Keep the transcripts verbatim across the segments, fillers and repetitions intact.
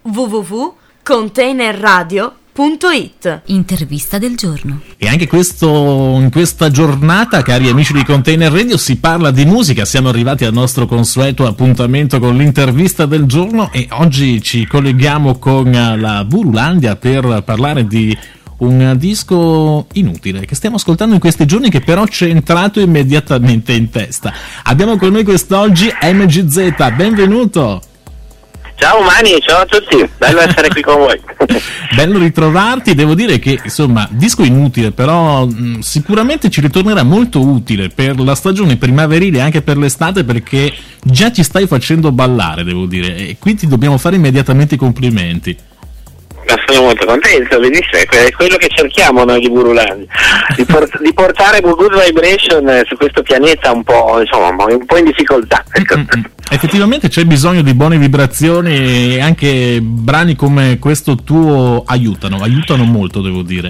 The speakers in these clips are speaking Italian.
w w w punto container radio punto it. Intervista del giorno. E anche questo, in questa giornata, cari amici di Container Radio, si parla di musica. Siamo arrivati al nostro consueto appuntamento con l'intervista del giorno e oggi ci colleghiamo con la Burulandia per parlare di un disco inutile che stiamo ascoltando in questi giorni, che però ci è entrato immediatamente in testa. Abbiamo con noi quest'oggi M G Z, benvenuto! Ciao Mani, ciao a tutti, bello essere qui con voi. Bello ritrovarti, devo dire che insomma disco inutile, però mh, sicuramente ci ritornerà molto utile per la stagione primaverile e anche per l'estate, perché già ci stai facendo ballare, devo dire, e qui ti dobbiamo fare immediatamente i complimenti. Sono molto contento, benissimo, è quello che cerchiamo noi di Burulandia, di, port- di portare Good Vibration su questo pianeta un po', insomma, un po' in difficoltà. Ecco. Mm-hmm. Effettivamente c'è bisogno di buone vibrazioni e anche brani come questo tuo aiutano, aiutano molto, devo dire.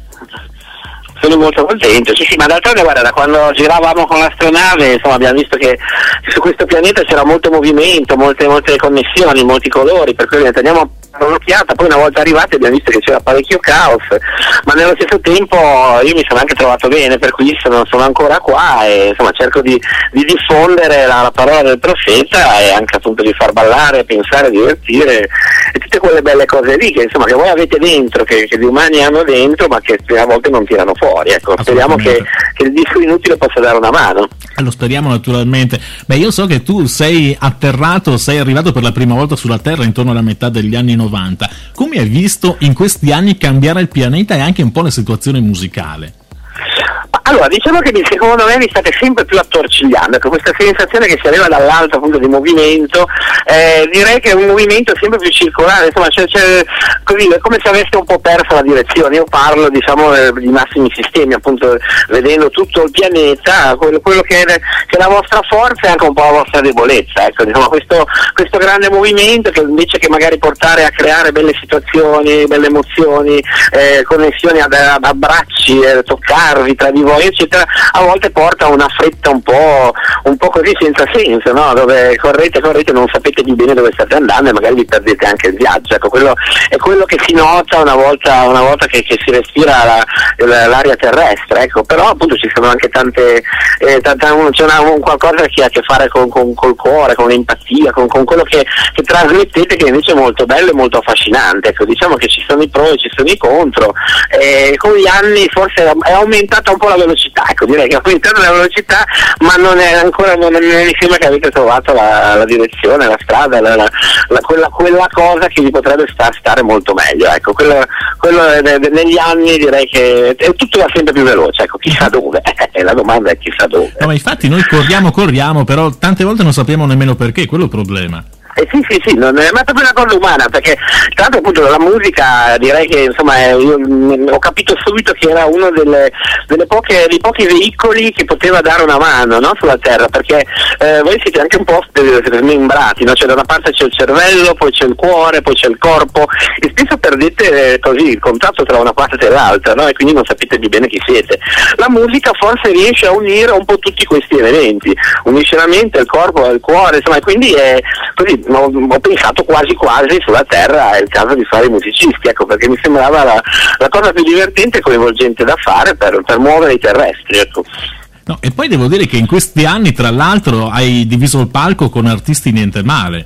Sono molto contento, sì sì, ma d'altronde guarda, da quando giravamo con l'astronave, insomma, abbiamo visto che su questo pianeta c'era molto movimento, molte molte connessioni, molti colori, per cui andiamo un'occhiata. Poi una volta arrivati abbiamo visto che c'era parecchio caos, ma nello stesso tempo io mi sono anche trovato bene, per cui sono, sono ancora qua e insomma cerco di, di diffondere la, la parola del profeta e anche appunto di far ballare, pensare, divertire e tutte quelle belle cose lì che insomma che voi avete dentro, che, che gli umani hanno dentro, ma che a volte non tirano fuori. Ecco, speriamo che, che il disco inutile possa dare una mano. Eh, lo speriamo naturalmente. Beh, io so che tu sei atterrato, sei arrivato per la prima volta sulla Terra intorno alla metà degli anni novanta. Come hai visto in questi anni cambiare il pianeta e anche un po' la situazione musicale? Allora, diciamo che secondo me vi state sempre più attorcigliando, ecco, questa sensazione che si arriva dall'alto appunto di movimento, eh, direi che è un movimento sempre più circolare, insomma c'è, c'è, così, è come se aveste un po' perso la direzione. Io parlo diciamo di massimi sistemi, appunto vedendo tutto il pianeta, quello, quello che, è, che è la vostra forza è anche un po' la vostra debolezza, ecco, diciamo, questo, questo grande movimento che invece che magari portare a creare belle situazioni, belle emozioni, eh, connessioni ad, ad abbracci, eh, toccarvi tra di voi eccetera, a volte porta a una fretta un po', un po' così senza senso, no? Dove correte, correte, non sapete di bene dove state andando e magari vi perdete anche il viaggio. Ecco, quello è quello che si nota una volta, una volta che, che si respira la, la, l'aria terrestre, ecco. Però appunto ci sono anche tante, eh, tanta, c'è una, un qualcosa che ha a che fare con, con col cuore, con l'empatia, con, con quello che, che trasmettete, che invece è molto bello e molto affascinante. Ecco, diciamo che ci sono i pro e ci sono i contro, e con gli anni forse è aumentata un po' la velocità, ecco, direi che è aumentata la velocità, ma non è ancora, non, non mi sembra che avete trovato la, la direzione, la strada, la, la, la, quella, quella cosa che vi potrebbe star, stare molto meglio, ecco, quello, quello de, de, negli anni direi che è, tutto va sempre più veloce, ecco, chissà dove, la domanda è chissà dove. No, ma infatti noi corriamo, corriamo, però tante volte non sappiamo nemmeno perché, quello è il problema. Eh sì sì sì, non è, ma è proprio una cosa umana, perché tra l'altro appunto la musica direi che insomma è, io mh, ho capito subito che era uno delle, delle poche, dei pochi veicoli che poteva dare una mano, no, sulla Terra, perché eh, voi siete anche un po' smembrati, no? Cioè da una parte c'è il cervello, poi c'è il cuore, poi c'è il corpo e spesso perdete eh, così il contatto tra una parte e l'altra, no? E quindi non sapete di bene chi siete. La musica forse riesce a unire un po' tutti questi elementi, unisce la mente, il corpo, il cuore, insomma, e quindi è così. Ho, ho pensato quasi quasi sulla Terra è il caso di fare i musicisti, ecco, perché mi sembrava la, la cosa più divertente e coinvolgente da fare per, per muovere i terrestri, ecco. No, e poi devo dire che in questi anni tra l'altro hai diviso il palco con artisti niente male.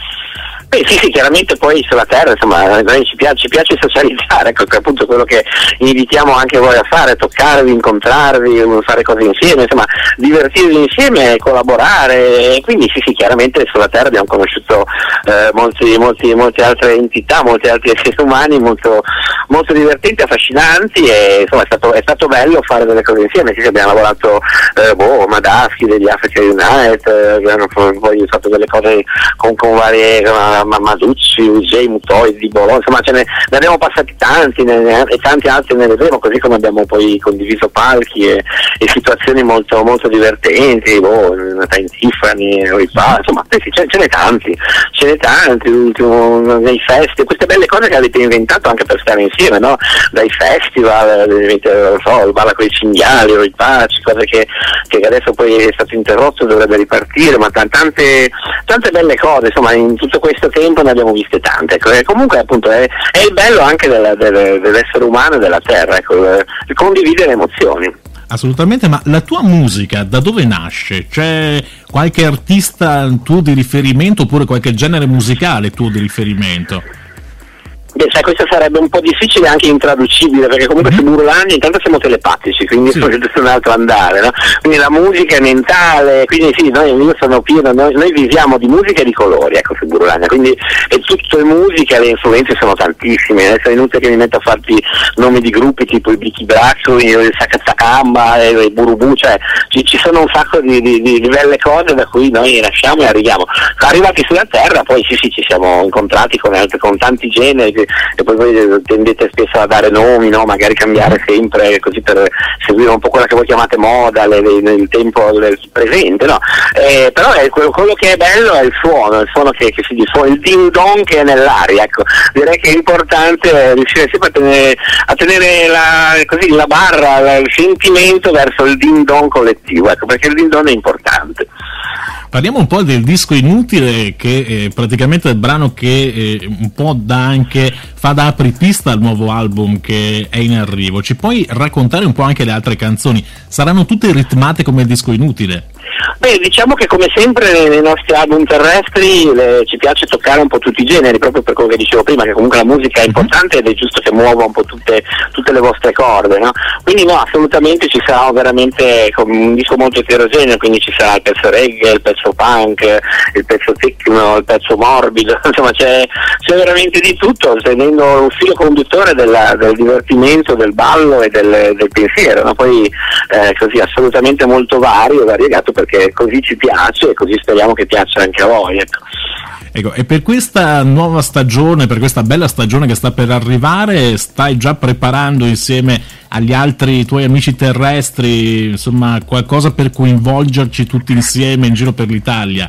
Beh, sì, sì, chiaramente poi sulla Terra, insomma, a noi ci piace, ci piace socializzare, ecco, che è appunto quello che invitiamo anche voi a fare, toccarvi, incontrarvi, fare cose insieme, insomma, divertirvi insieme, collaborare, e quindi sì, sì, chiaramente sulla Terra abbiamo conosciuto eh, molti, molti, molte altre entità, molti altri esseri umani molto, molto divertenti, affascinanti, e insomma è stato, è stato bello fare delle cose insieme. Sì, abbiamo lavorato, eh, boh, Madaschi degli Africa Unite, eh, abbiamo poi fatto delle cose con, con varie... Con, Maducci, U J, Mutoi, Di Bologna, insomma ce ne, ne abbiamo passati tanti ne, ne, e tanti altri ne vedremo, così come abbiamo poi condiviso palchi e, e situazioni molto molto divertenti, boh, Time Tiffany, insomma sì, ce, ce n'è tanti, ce n'è tanti, l'ultimo, nei festi, queste belle cose che avete inventato anche per stare insieme. insieme, no? Dai festival, non so, il Balla con i cinghiali o il Paci, cose che, che adesso poi è stato interrotto, dovrebbe ripartire, ma t- tante, tante belle cose, insomma in tutto questo tempo ne abbiamo viste tante, ecco. E comunque appunto è, è il bello anche della, del, dell'essere umano e della terra, ecco, il condividere emozioni. Assolutamente, ma la tua musica da dove nasce? C'è qualche artista tuo di riferimento oppure qualche genere musicale tuo di riferimento? Beh, sai, questo sarebbe un po' difficile e anche intraducibile, perché comunque su Burulani intanto siamo telepatici, quindi sì. Poi è un altro andare, no? Quindi la musica è mentale, quindi sì, noi, io sono pieno, noi, noi viviamo di musica e di colori, ecco, su Burulani, quindi è tutto è musica, le influenze sono tantissime, adesso è inutile che mi metto a farti nomi di gruppi tipo i Bichi Braccio, il Sakazakamba, il Burubu, cioè ci, ci sono un sacco di, di, di belle cose da cui noi nasciamo e arriviamo. Arrivati sulla terra, poi sì sì ci siamo incontrati con, con tanti generi, e poi voi tendete spesso a dare nomi, no? Magari cambiare sempre così per seguire un po' quella che voi chiamate moda nel tempo del presente, no? Eh, però è quello, quello che è bello è il suono, il suono che, che si disuona, il ding dong che è nell'aria, ecco. Direi che è importante riuscire sempre a tenere, a tenere la, così, la barra, la, il sentimento verso il ding dong collettivo, ecco, perché il ding dong è importante. Parliamo un po' del disco Inutile, che eh, praticamente è il brano che eh, un po' dà anche, fa da apripista al nuovo album che è in arrivo. Ci puoi raccontare un po' anche le altre canzoni? Saranno tutte ritmate come il disco Inutile? Beh, diciamo che come sempre nei nostri album terrestri le, ci piace toccare un po' tutti i generi, proprio per quello che dicevo prima, che comunque la musica è importante ed è giusto che muova un po' tutte, tutte le vostre corde, no? Quindi no, assolutamente ci sarà veramente un disco molto eterogeneo, quindi ci sarà il pezzo reggae, il pezzo punk, il pezzo techno, il pezzo morbido, insomma c'è, c'è veramente di tutto, tenendo un filo conduttore della, del divertimento, del ballo e del, del pensiero, no? Poi eh, così assolutamente molto vario, variegato, perché così ci piace e così speriamo che piaccia anche a voi, ecco. Ecco, e per questa nuova stagione, per questa bella stagione che sta per arrivare, stai già preparando insieme agli altri tuoi amici terrestri, insomma, qualcosa per coinvolgerci tutti insieme in giro per l'Italia?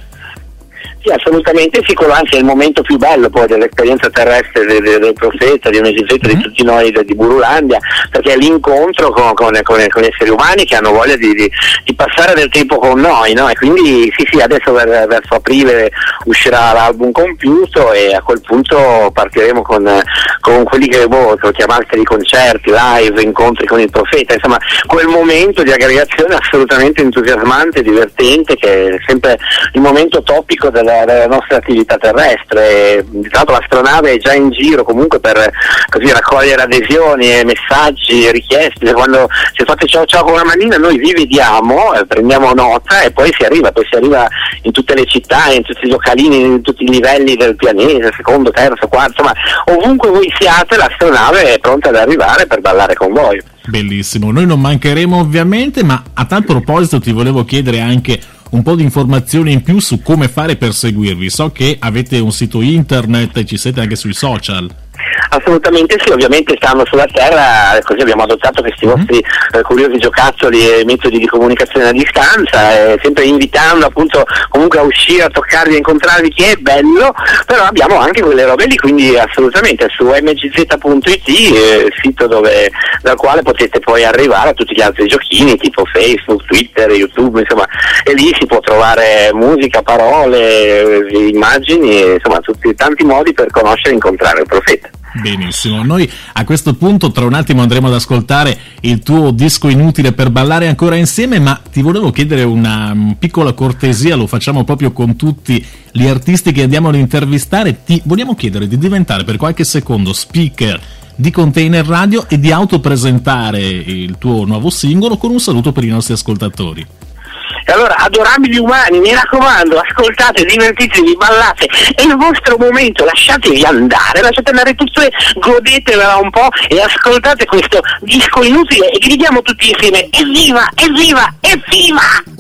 Sì, assolutamente sì, quello anzi è il momento più bello poi dell'esperienza terrestre del, del, del Profeta, di M G Z, di tutti noi de, di Burulandia, perché è l'incontro con, con, con, con esseri umani che hanno voglia di, di, di passare del tempo con noi, no? E quindi sì sì, adesso ver, verso aprile uscirà l'album compiuto e a quel punto partiremo con, con quelli che boh, chiamarsi di concerti, live, incontri con il Profeta, insomma quel momento di aggregazione assolutamente entusiasmante, divertente, che è sempre il momento topico della della nostra attività terrestre. Tra l'altro l'astronave è già in giro comunque per così raccogliere adesioni e messaggi e richieste. Quando se fate ciao ciao con una manina noi vi vediamo, eh, prendiamo nota e poi si arriva, poi si arriva in tutte le città, in tutti i localini, in tutti i livelli del pianeta, secondo, terzo, quarto, insomma ovunque voi siate l'astronave è pronta ad arrivare per ballare con voi. Bellissimo, noi non mancheremo ovviamente, ma a tal proposito ti volevo chiedere anche un po' di informazioni in più su come fare per seguirvi. So che avete un sito internet e ci siete anche sui social. Assolutamente sì, ovviamente stanno sulla terra, così abbiamo adottato questi mm-hmm. vostri eh, curiosi giocattoli e metodi di comunicazione a distanza, eh, sempre invitando appunto comunque a uscire, a toccarvi, a incontrarvi, che è bello, però abbiamo anche quelle robe lì, quindi assolutamente su m g z punto i t, eh, sito dove, dal quale potete poi arrivare a tutti gli altri giochini tipo Facebook, Twitter, YouTube, insomma, e lì si può trovare musica, parole, eh, immagini, insomma tutti tanti modi per conoscere e incontrare il Profeta. Benissimo, noi a questo punto tra un attimo andremo ad ascoltare il tuo disco Inutile per ballare ancora insieme, ma ti volevo chiedere una piccola cortesia, lo facciamo proprio con tutti gli artisti che andiamo ad intervistare, ti vogliamo chiedere di diventare per qualche secondo speaker di Container Radio e di autopresentare il tuo nuovo singolo con un saluto per i nostri ascoltatori. E allora, adorabili umani, mi raccomando, ascoltate, divertitevi, ballate, è il vostro momento, lasciatevi andare, lasciate andare tutto e godetevela un po' e ascoltate questo disco Inutile e gridiamo tutti insieme: evviva, evviva, evviva!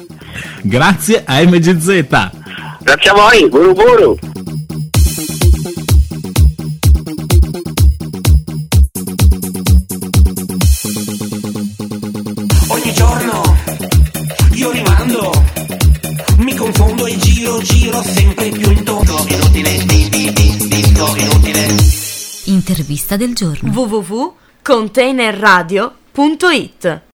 Grazie a M G Z. Grazie a voi, buru buru. Ogni giorno io rimando, mi confondo e giro, giro sempre più intorno. Inutile, disco inutile. Interviste. L'intervista del giorno. w w w punto containerradio punto it